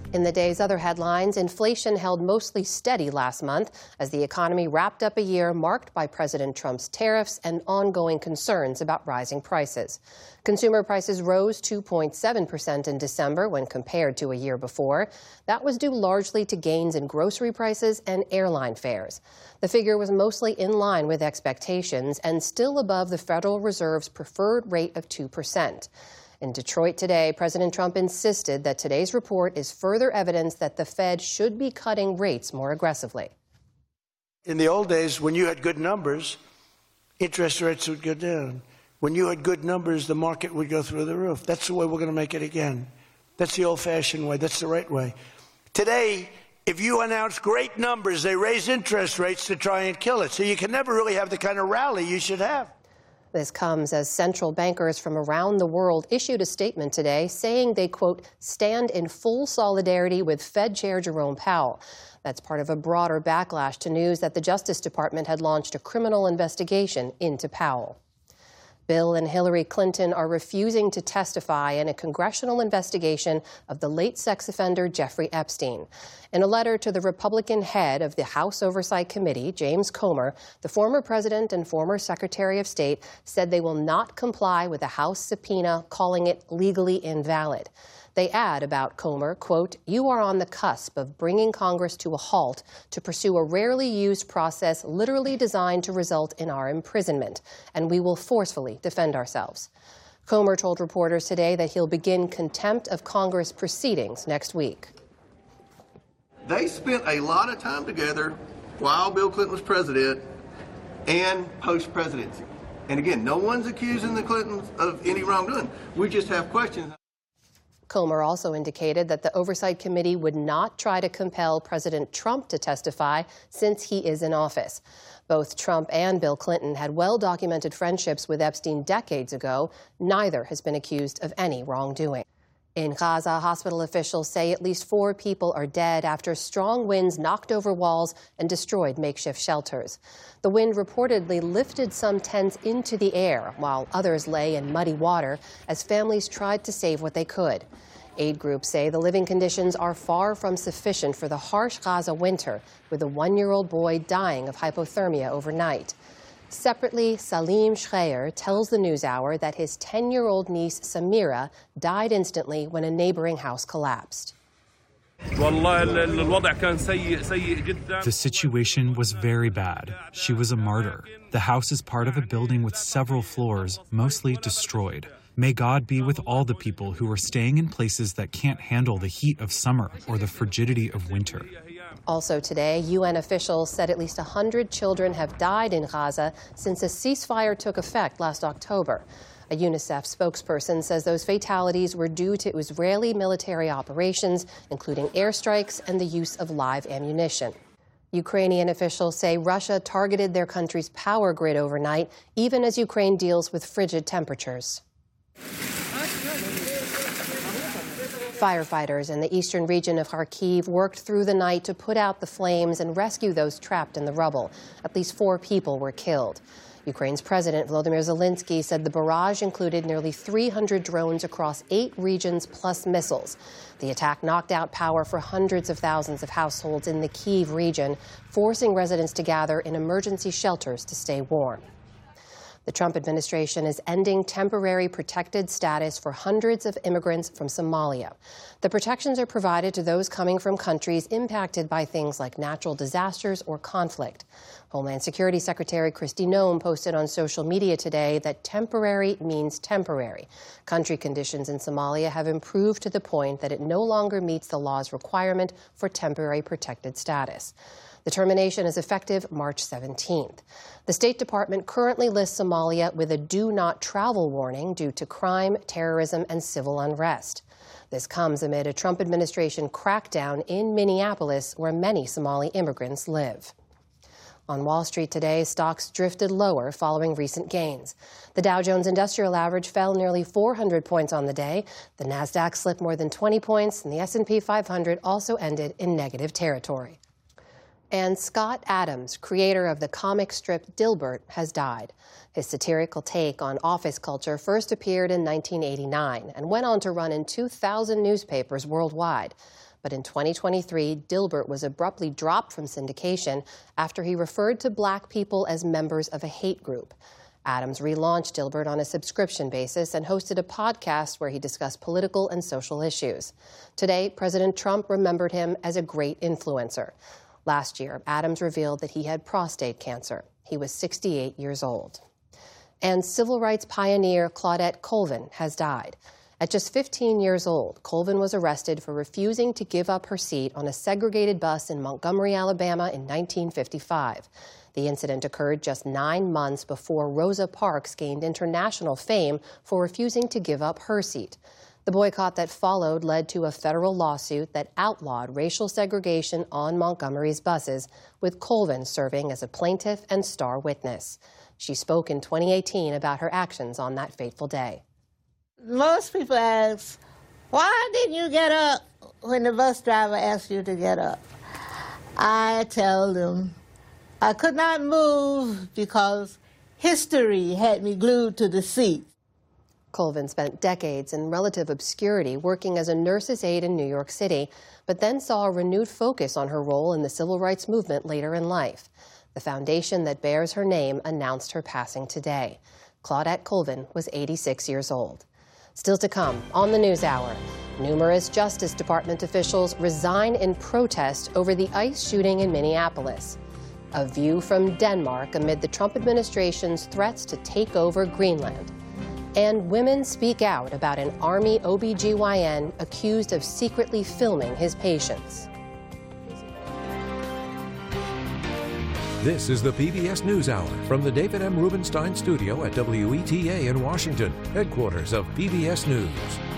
In the day's other headlines, inflation held mostly steady last month as the economy wrapped up a year marked by President Trump's tariffs and ongoing concerns about rising prices. Consumer prices rose 2.7% in December when compared to a year before. That was due largely to gains in grocery prices and airline fares. The figure was mostly in line with expectations and still above the Federal Reserve's preferred rate of 2%. In Detroit today, President Trump insisted that today's report is further evidence that the Fed should be cutting rates more aggressively. In the old days, when you had good numbers, interest rates would go down. When you had good numbers, the market would go through the roof. That's the way we're going to make it again. That's the old-fashioned way. That's the right way. Today, if you announce great numbers, they raise interest rates to try and kill it. So you can never really have the kind of rally you should have. This comes as central bankers from around the world issued a statement today saying they, quote, stand in full solidarity with Fed Chair Jerome Powell. That's part of a broader backlash to news that the Justice Department had launched a criminal investigation into Powell. Bill and Hillary Clinton are refusing to testify in a congressional investigation of the late sex offender Jeffrey Epstein. In a letter to the Republican head of the House Oversight Committee, James Comer, the former president and former Secretary of State said they will not comply with a House subpoena, calling it legally invalid. They add about Comer, quote, you are on the cusp of bringing Congress to a halt to pursue a rarely used process literally designed to result in our imprisonment, and we will forcefully defend ourselves. Comer told reporters today that he'll begin contempt of Congress proceedings next week. They spent a lot of time together while Bill Clinton was president and post-presidency. And again, no one's accusing the Clintons of any wrongdoing. We just have questions. Comer also indicated that the Oversight Committee would not try to compel President Trump to testify since he is in office. Both Trump and Bill Clinton had well-documented friendships with Epstein decades ago. Neither has been accused of any wrongdoing. In Gaza, hospital officials say at least 4 people are dead after strong winds knocked over walls and destroyed makeshift shelters. The wind reportedly lifted some tents into the air, while others lay in muddy water as families tried to save what they could. Aid groups say the living conditions are far from sufficient for the harsh Gaza winter, with a 1-year-old boy dying of hypothermia overnight. Separately, Salim Shreyer tells the NewsHour that his 10-year-old niece Samira died instantly when a neighboring house collapsed. The situation was very bad. She was a martyr. The house is part of a building with several floors, mostly destroyed. May God be with all the people who are staying in places that can't handle the heat of summer or the frigidity of winter. Also today, UN officials said at least 100 children have died in Gaza since a ceasefire took effect last October. A UNICEF spokesperson says those fatalities were due to Israeli military operations, including airstrikes and the use of live ammunition. Ukrainian officials say Russia targeted their country's power grid overnight, even as Ukraine deals with frigid temperatures. Firefighters in the eastern region of Kharkiv worked through the night to put out the flames and rescue those trapped in the rubble. At least 4 people were killed. Ukraine's President Volodymyr Zelensky said the barrage included nearly 300 drones across 8 regions plus missiles. The attack knocked out power for hundreds of thousands of households in the Kyiv region, forcing residents to gather in emergency shelters to stay warm. The Trump administration is ending temporary protected status for hundreds of immigrants from Somalia. The protections are provided to those coming from countries impacted by things like natural disasters or conflict. Homeland Security Secretary Kristi Noem posted on social media today that temporary means temporary. Country conditions in Somalia have improved to the point that it no longer meets the law's requirement for temporary protected status. The termination is effective March 17th. The State Department currently lists Somalia with a do not travel warning due to crime, terrorism, and civil unrest. This comes amid a Trump administration crackdown in Minneapolis, where many Somali immigrants live. On Wall Street today, stocks drifted lower following recent gains. The Dow Jones Industrial Average fell nearly 400 points on the day. The Nasdaq slipped more than 20 points, and the S&P 500 also ended in negative territory. And Scott Adams, creator of the comic strip Dilbert, has died. His satirical take on office culture first appeared in 1989 and went on to run in 2,000 newspapers worldwide. But in 2023, Dilbert was abruptly dropped from syndication after he referred to black people as members of a hate group. Adams relaunched Dilbert on a subscription basis and hosted a podcast where he discussed political and social issues. Today, President Trump remembered him as a great influencer. Last year, Adams revealed that he had prostate cancer. He was 68 years old. And civil rights pioneer Claudette Colvin has died. At just 15 years old, Colvin was arrested for refusing to give up her seat on a segregated bus in Montgomery, Alabama in 1955. The incident occurred just 9 months before Rosa Parks gained international fame for refusing to give up her seat. The boycott that followed led to a federal lawsuit that outlawed racial segregation on Montgomery's buses, with Colvin serving as a plaintiff and star witness. She spoke in 2018 about her actions on that fateful day. Most people ask, why didn't you get up when the bus driver asked you to get up? I tell them I could not move because history had me glued to the seat. Colvin spent decades in relative obscurity working as a nurse's aide in New York City, but then saw a renewed focus on her role in the civil rights movement later in life. The foundation that bears her name announced her passing today. Claudette Colvin was 86 years old. Still to come on the NewsHour, numerous Justice Department officials resign in protest over the ICE shooting in Minneapolis. A view from Denmark amid the Trump administration's threats to take over Greenland. And women speak out about an Army OBGYN accused of secretly filming his patients. This is the PBS NewsHour from the David M. Rubenstein Studio at WETA in Washington, headquarters of PBS News.